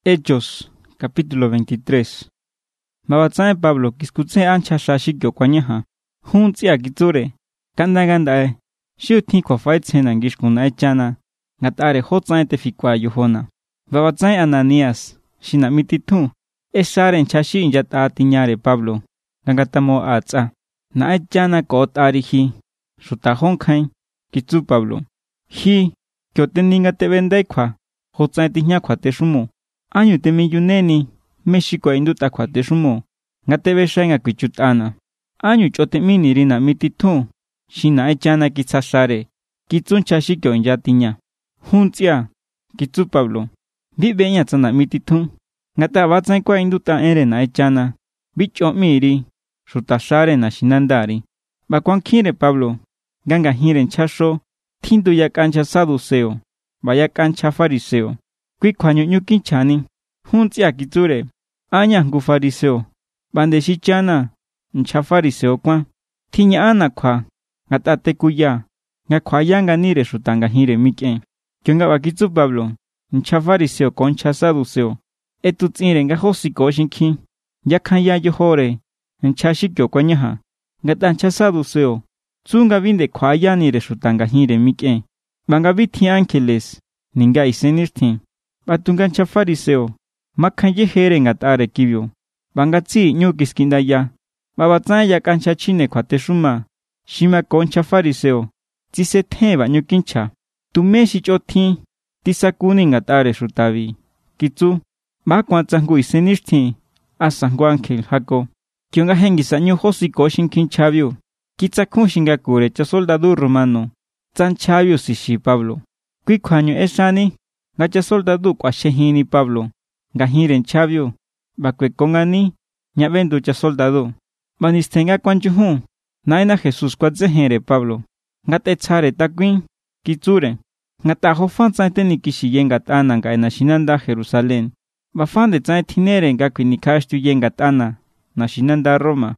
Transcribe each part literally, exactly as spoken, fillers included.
Hechos, capítulo veintitrés. Babatsae Pablo, kiskutse ancha shashikyo kwanyaha. Huntsia kitsure. Kanda gandae. Shiutin kwa faitsena ngishkuna echana. Ngatare hotsae tefikwa yuhona. Babatsae Ananias. Shinamititu. Esharen chashi injata tiñare Pablo. Gangatamo atsa. Na echana kot arihi. Shutahon kain. Kitsu Pablo. Hi. Kyoteninga te vendai kwa. Hotsae tiña kwa teshumo. Año te milluneni, México induta kwate shumo, ngatebe shenga kwichutana. Año chote minirina mititu, shina echana kitsashare, kitsun chashikyo injatinya. Huntsia, kitsu Pablo, bibeña tsana mititu, ngata batsan kwa induta erena echana, bicho miri, shutashare na shinandari. Bakwan kire Pablo, ganga hiren chasho, tindu ya cancha saduceo, vaya cancha fariseo. Kui kwanyo nyukin chani, huntsia kitsure, anya ngu fariseo, bandeshi chana, ncha fariseo kwa, tinya ana kwa, ngatate kuya, nga kwa yanga nire shutanga hire miken. Kyonga bakitsu Pablo, ncha fariseo koncha saduceo, etu tsire nga hosiko shinki, yakanya yohore, ncha shikyo kwa nyaha, ngata ncha saduceo, tsunga vinde kwa ya nire shutanga hire miken. Banga biti angeles, ninga isenirtin. Batungancha fariseo, makanye here ngatare kibyo. Bangatsi nyukискindaya. Babatsaya kancha chine kwa teshuma. Shima koncha fariseo. Tise teba nyukincha. Tumeshi chotin. Tisakuni ngatare shutavi. Kitsu. Bakwantzangu isenishtin. Asangu angel hako. Kionga hengisa nyu hosiko shinkinchabyo. Kitsakun shingakure cha soldado romano. Tsanchabyo sishi Pablo. Kwikwanyo eshani. Gacha soldado kwa shehini Pablo. Gahiren chavio. Bakwe kongani. Nyabendo cha soldado. Banistenga kwanchuhun. Naina Jesús kwa zehere Pablo. Ngate tsare takwin. Kitsure. Ngata hofan tsaite nikishi yengat ana nga ena shinanda Jerusalén. Bafande tsaite tinere nga kwinikashtu yengat ana. Na shinanda Roma.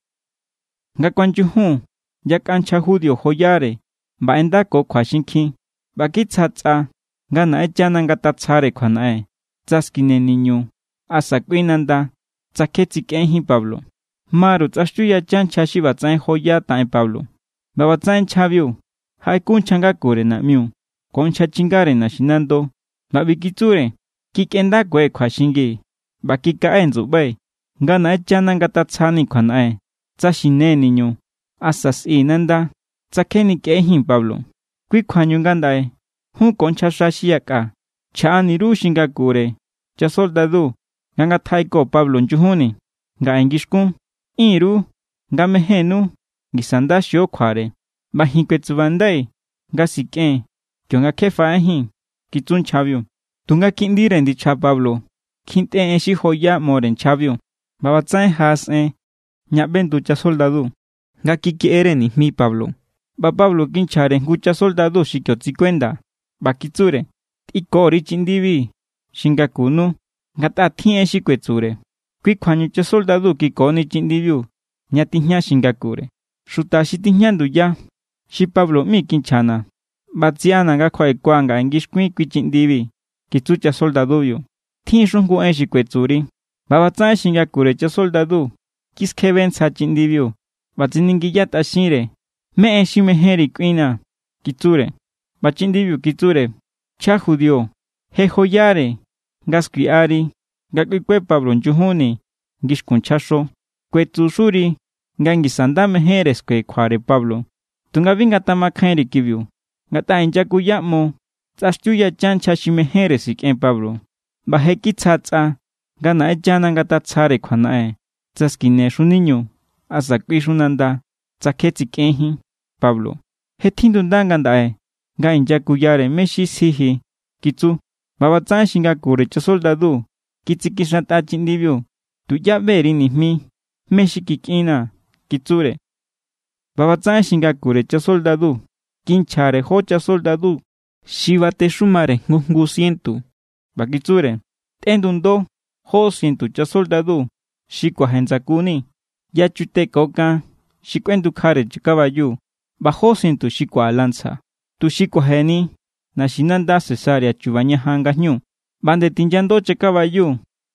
Nga kwanchuhun. Yak ancha judio hoyare. Ba endako kwa shinki. Bakitsatsa. Gana echana ngata tsare kwanae. Tsaskine niño. Asa kuinanda. Tsaketsi kenhi Pablo. Maru tsashtu ya chan chashi batsaen hoya tae Pablo. Babatsaen chavio. Haikun changa kure na miu. Koncha chingare na shinando. Babikitsure. Kikenda kwe kwa shingi. Bakika enzu bay. Gana echana ngata tsani kwanae. Tsashine niño. Asas inanda. Tsakeni kenhi Pablo. Kui kwanyo gandae. Hun concha shashiaka. Chani ru shingakure. Cha soldado. Ganga taiko Pablo njuhuni. Nga engishkun. Iru. Nga mehenu. Gisanda shio kware. Bahinkwetsubandai. Nga siken. Kyonga kefa ehin. Kitsun chavio. Tunga kindire ndi cha Pablo. Kinte enshi hoya moren chavio. Babatsaen has en. Nyabendu cha soldado. Nga kiki ereni mi Pablo. Ba Pablo kinchare ngucha soldado shikyo tsikwenda. Bakitsure. Ikori chindivi. Shingakunu. Ngata tien shikwetsure. Kui kwanyu cha soldado kikoni chindiviu. Nyatihnya shingakure. Shutashi tihnyandu ya. Shi Pablo mi kinchana. Batsiana nga kwa ekwanga engishkwi kui chindivi. Kitsu cha soldado yu. Tien shungu en shikwetsuri. Babatsae shingakure cha soldado. Kiskeben sa chindiviu. Batsiningiya tashire. Me en shimeheri kuina. Kitsure. Bachindiviu kitsure. Cha judio. He hoyare. Gaskriari. Gakwikwe Pablo njuhuni. Gishkunchasho. Kwetsushuri. Gangisanda meheres kwe kware Pablo. Tunga vinga tamakhenri kiviu. Gata injaku yamo. Tsashtuya chancha shimeheres iken Pablo. Baheki tsatsa. Gana echana gata tsare kwanae. Tsaskine shuniño. Asa kwishunanda. Tsaketsi kenhi. Pablo. He tindundangandae. Ga injaku yare meshi sihi. Kitsu. Babatsaen shingakure cha soldado. Kitsikishata chindivyo. Tuya veri nihmi. Meshi kikina. Kitsure. Babatsaen shingakure cha soldado. Kinchare hocha soldado. Shivate shumare ngungu sientu. Bakitsure. Tendundo. Ho sientu cha soldado. Shikwa henzakuni. Yachute koka. Shikwendu kare chikabayu. Bajo sientu shikwa lanza. Tu shikwa heni. Na shinanda cesárea chubaña hanga nyu. Bande tinjando che caballo.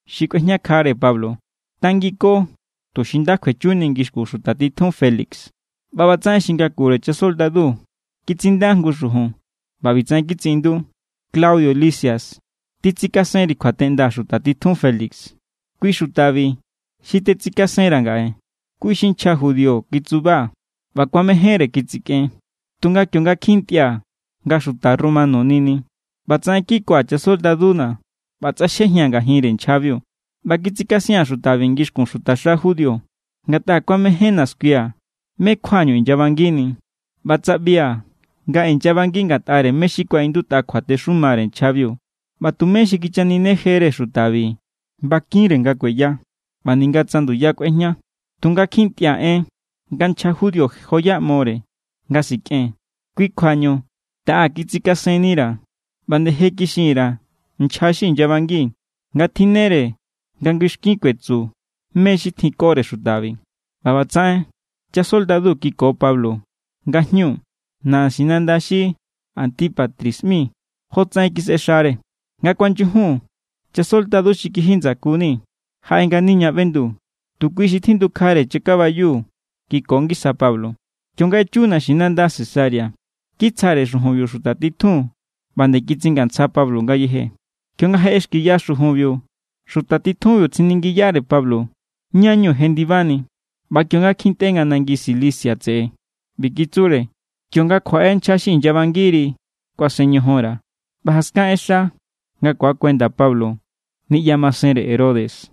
Shikuehña kare Pablo. Tangiko, to shinda kwechunin gishku shutatitun Félix. Babatzan shinkakure cha soldadu. Kitsindan gushuhun. Babitzan kitsindu. Claudio Lisias. Titzikasen rikwatenda shutatitun Félix. Kui shutavi. Shitetzikasen rangae. Kui shincha judio kitsuba. Bakwamejere kitsiken. Tunga kyonga kintia. Nga shuta romano nini. Batzan kikwa cha soldaduna. Batza shehnyanga hiren chavio. Bakitsikasian shutavingish kun shutasha judio. Ngata kwamejena squia. Me kwanyo injabangini. Batzabia. Nga injabangin gatare meshikwa induta kwate shumaren chavio. Batumeshi kichanine jere shutavi. Bakire nga kweya. Baninga tsandu ya kwenya. Tunga kintia e. Gancha judio joya more. Nga siken. Kui kwanyo. Ta kitikasenira. Bandeje kishira. Nchashi injabangi. Nga tinere. Gangishkin kwetsu. Meshi tikore shutavi. Babatsae. Cha soldadu kiko Pablo. Nga nyu. Na sinandashi. Antipatrismi. Hotsae kiseshare. Nga kwanchuhu. Cha soldadu shikihinza kuni. Haenga niña bendu. Tukuishi tindu kare che caballu. Kikongisa Pablo. Kyonga chuna shinanda cesaria. Kitsare shuhubyo shutatitun. Bande kitsinganza Pablo nga yehe. Kyonga haeshki ya shuhubyo. Shutatitun yo tsiningiyare Pablo. Nyanyo hendivani. Ba kyonga kintenga nangi Cilicia tse. Bikitsure. Kyonga kwaen chashi injabangiri. Kwa señohora. Bahaskan esha. Nga kwa kwenda Pablo. Ni llamasere Herodes.